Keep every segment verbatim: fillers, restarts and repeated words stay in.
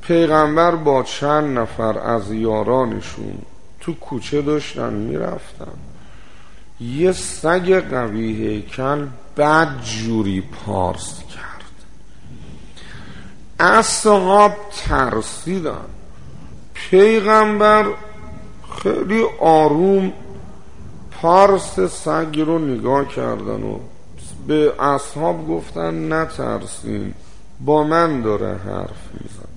پیغمبر با چند نفر از یارانشون تو کوچه داشتن میرفتن، یه سگ قوی هیکل بد جوری پارس کرد. اصحاب ترسیدن. پیغمبر خیلی آروم پارس سگ رو نگاه کردن و به اصحاب گفتن نترسین، با من داره حرف میزن.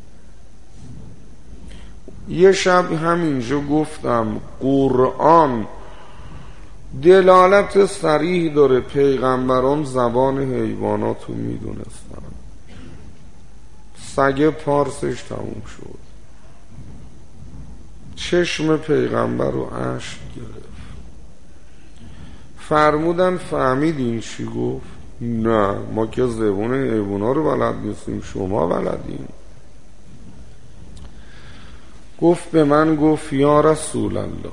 یه شب همینجا گفتم قرآن دلالت صریح داره، پیغمبران زبان حیوانات رو میدونستن. سگ پارسش تموم شد، چشم پیغمبر رو اشک گرفت. فرمودن فهمیدین چی گفت؟ نه، ما که زبون حیوانا رو بلد نیستیم، شما بلدین. گفت به من گفت یا رسول الله،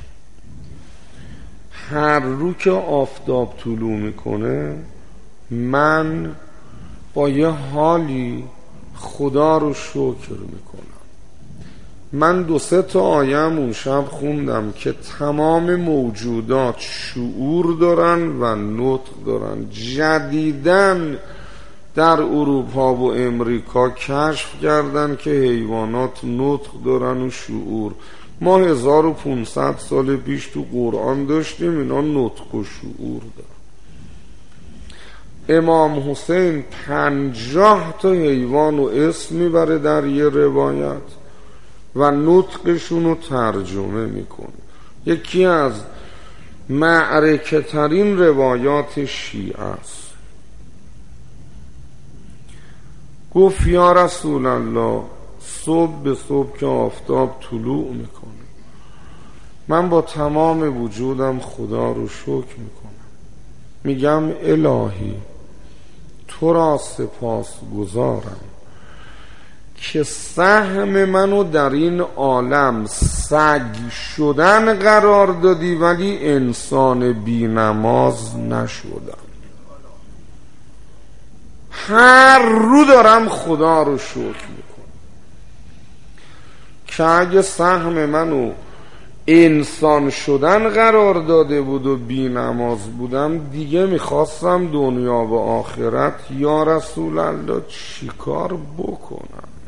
هر رو که آفتاب طلوع میکنه من با یه حالی خدا رو شکر میکنم. من دو سه تا آیم اون شب خوندم که تمام موجودات شعور دارن و نطق دارن. جدیداً در اروپا و امریکا کشف کردن که حیوانات نطق دارن و شعور. ما هزار و پونصد سال پیش تو قرآن داشتیم اینا نطق و شعور دارن. امام حسین پنجاه تا حیوان و اسم میبره در یه روایت و نطقشون رو ترجمه میکنه. یکی از معرکه ترین روایات شیعه است. گفت یا رسول الله، صبح به صبح که آفتاب طلوع میکنه من با تمام وجودم خدا رو شکر میکنم، میگم الهی تو را سپاس گزارم که سهم منو در این عالم سگ شدن قرار دادی ولی انسان بی نماز نشدم. هر رو دارم خدا رو شکر میکنم که اگه سهم منو انسان شدن قرار داده بود و بی نماز بودم دیگه میخواستم دنیا و آخرت یا رسول الله چیکار بکنم؟